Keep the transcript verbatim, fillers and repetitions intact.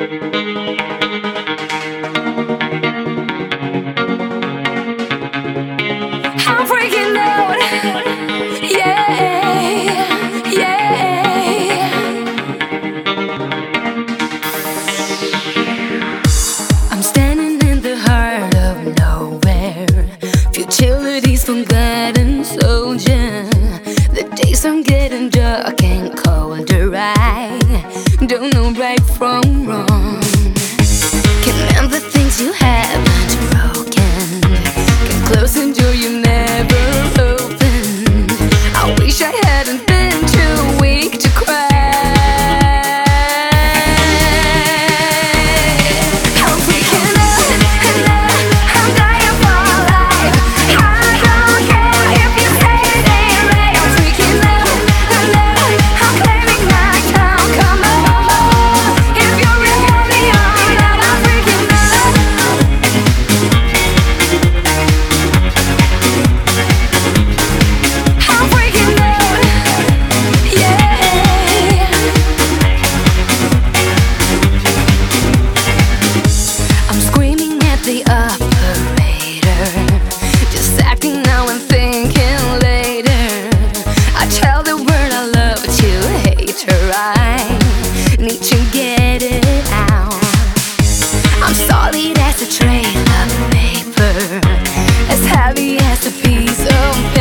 I'm freaking out. Yeah, yeah. I'm standing in the heart of nowhere. Futility's forgotten soldier. The days are getting dark and colder. I don't know right from wrong. Can mend the things you haven't broken. Can close a door you never opened. I wish I hadn't been too weak to cry. I'm freaking out and I'm dying for life. I don't care if you say it ain't right. I'm freaking out and I'm claiming my time. Come on, if you really want me all night. I'm freaking out. I'm freaking out. Yeah. I'm screaming at the operator, just acting now and thinking later. I tell the world I love but you hate her. I need to get it out. I'm solid as a trail of paper, as heavy as a piece of